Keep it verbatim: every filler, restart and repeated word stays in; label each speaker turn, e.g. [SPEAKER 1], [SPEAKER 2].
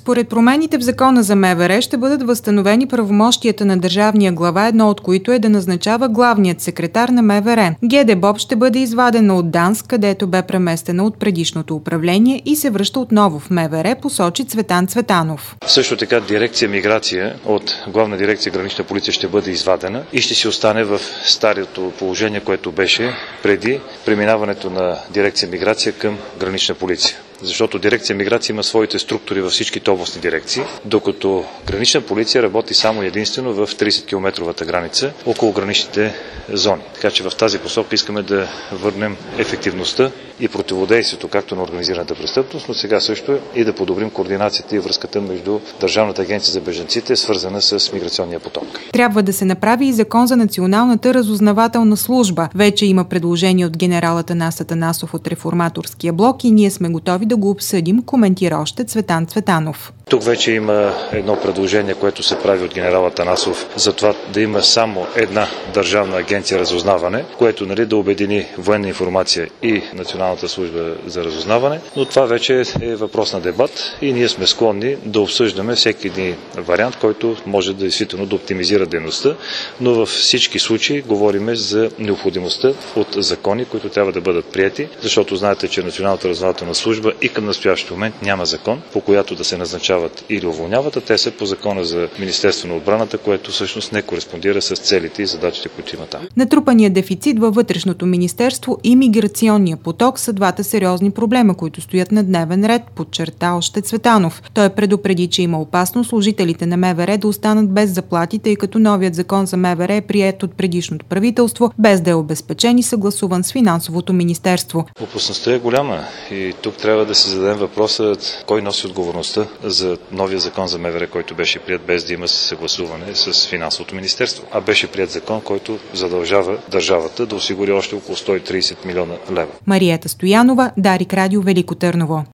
[SPEAKER 1] Според промените в Закона за МВР ще бъдат възстановени правомощията на държавния глава, едно от които е да назначава главният секретар на МВР. ГДБОП ще бъде извадена от ДАНС, където бе преместена от предишното управление и се връща отново в МВР, посочи Цветан Цветанов.
[SPEAKER 2] Също така дирекция миграция от Главна дирекция Гранична полиция ще бъде извадена и ще си остане в старото положение, което беше преди преминаването на дирекция миграция към Гранична полиция. Защото дирекция миграция има своите структури във всичките областни дирекции, докато Гранична полиция работи само единствено в тридесет километровата граница около граничните зони. Така че в тази посока искаме да върнем ефективността и противодействието както на организираната престъпност, но сега също и да подобрим координацията и връзката между Държавната агенция за бежанците, свързана с миграционния поток.
[SPEAKER 1] Трябва да се направи и закон за Националната разузнавателна служба. Вече има предложение от генерал Атанас Атанасов от Реформаторския блок и ние сме готови да го обсъдим, коментира още Цветан Цветанов.
[SPEAKER 2] Тук вече има едно предложение, което се прави от генерал Атанасов за това да има само една държавна агенция разузнаване, което нали, да обедини военна информация и Националната служба за разузнаване, но това вече е въпрос на дебат и ние сме склонни да обсъждаме всеки един вариант, който може да действително да оптимизира дейността, но във всички случаи говорим за необходимостта от закони, които трябва да бъдат приети, защото знаете, че Националната разузнавателна служба и към настоящия момент няма закон, по която да се назначават или уволняват, а те са по закона за Министерство на отбраната, което всъщност не кореспондира с целите и задачите, които има там.
[SPEAKER 1] Натрупаният дефицит във вътрешното министерство и миграционния поток са двата сериозни проблема, които стоят на дневен ред, подчерта още Цветанов. Той предупреди, че има опасност служителите на МВР да останат без заплати, тъй като новият закон за МВР е приет от предишното правителство, без да е обезпечен и съгласуван с финансовото министерство.
[SPEAKER 2] Опасността е голяма и тук трябва да си зададем въпроса кой носи отговорността за новия закон за МВР, който беше прият без да има съгласуване с финансовото министерство. А беше прият закон, който задължава държавата да осигури още около сто и тридесет милиона лева.
[SPEAKER 1] Мариета Стоянова, Дарик Радио, Велико Търново.